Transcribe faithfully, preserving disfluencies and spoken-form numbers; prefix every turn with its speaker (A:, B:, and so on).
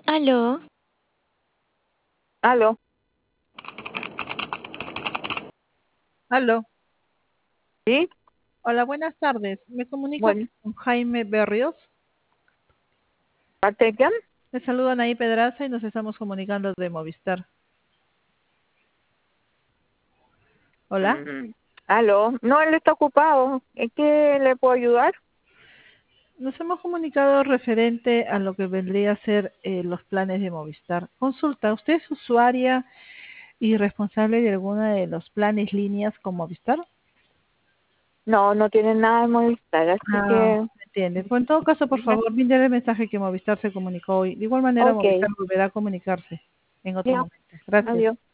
A: Aló.
B: Aló.
C: Aló.
B: ¿Sí?
C: Hola, buenas tardes. ¿Me comunica
B: Bueno,
C: con Jaime Berrios?
B: ¿parte de quién?
C: Le saludan ahí Pedraza y nos estamos comunicando de Movistar. Hola.
B: Mm, Aló. No, él está ocupado. ¿En qué le puedo ayudar?
C: Nos hemos comunicado referente a lo que vendría a ser eh, los planes de Movistar. Consulta, ¿usted es usuaria y responsable de alguna de los planes líneas con Movistar?
B: No, no tiene nada de Movistar, así
C: Ah,
B: que...
C: ¿me entiende? Pues en todo caso, por
B: Ya.
C: favor, brinde el mensaje que Movistar se comunicó hoy. De igual manera,
B: Ok.
C: Movistar volverá a comunicarse en otro
B: Ya.
C: momento. Gracias.
B: Adiós.